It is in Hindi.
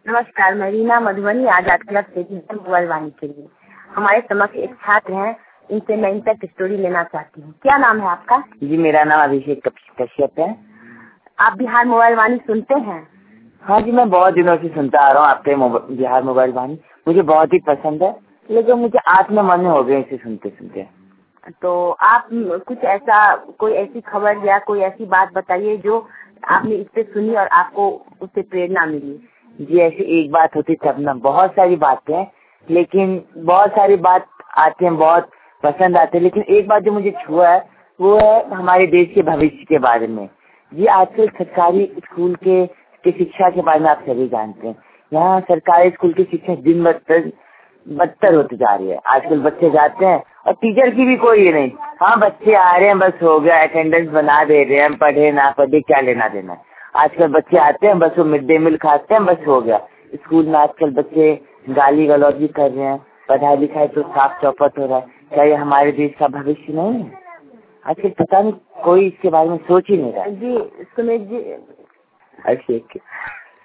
नमस्कार, मैं रीना मधुबनी आजाद क्लब से मोबाइल वाणी के लिए। हमारे समक्ष एक छात्र हैं, इनसे मैं इनका स्टोरी लेना चाहती हूँ। क्या नाम है आपका? जी, मेरा नाम अभिषेक कश्यप है। आप बिहार मोबाइल वाणी सुनते हैं? हाँ जी, मैं बहुत दिनों से सुनता आ रहा हूँ आपके बिहार मोबाइल वाणी। मुझे बहुत ही पसंद है, लेकिन मुझे आत्म मन हो गए इसे सुनते सुनते। तो आप कुछ ऐसा, कोई ऐसी खबर या कोई ऐसी बात बताइए जो आपने इस पे सुनी और आपको उससे प्रेरणा मिली। जी, ऐसी एक बात होती तब ना, बहुत सारी बातें हैं, लेकिन बहुत सारी बात आते हैं, बहुत पसंद आते हैं, लेकिन एक बात जो मुझे छुआ है वो है हमारे देश के भविष्य के बारे में। जी, आजकल सरकारी स्कूल के शिक्षा के बारे में आप सभी जानते हैं। यहाँ सरकारी स्कूल की शिक्षा दिन बदतर होती जा रही है। आजकल बच्चे जाते हैं और टीचर की भी कोई ये नहीं। हाँ, बच्चे आ रहे हैं, बस हो गया, अटेंडेंस बना दे रहे हैं, पढ़े ना पढ़े क्या लेना देना है। आजकल बच्चे आते हैं, बस वो मिड डे मील खाते हैं, बस हो गया। स्कूल में आजकल बच्चे गाली गलौज भी कर रहे हैं, पढ़ाई लिखाई तो साफ चौपट हो रहा है। क्या ये हमारे देश का भविष्य नहीं है? आजकल पता नहीं, कोई इसके बारे में सोच ही नहीं रहा। जी सुमित जी, अभिषेक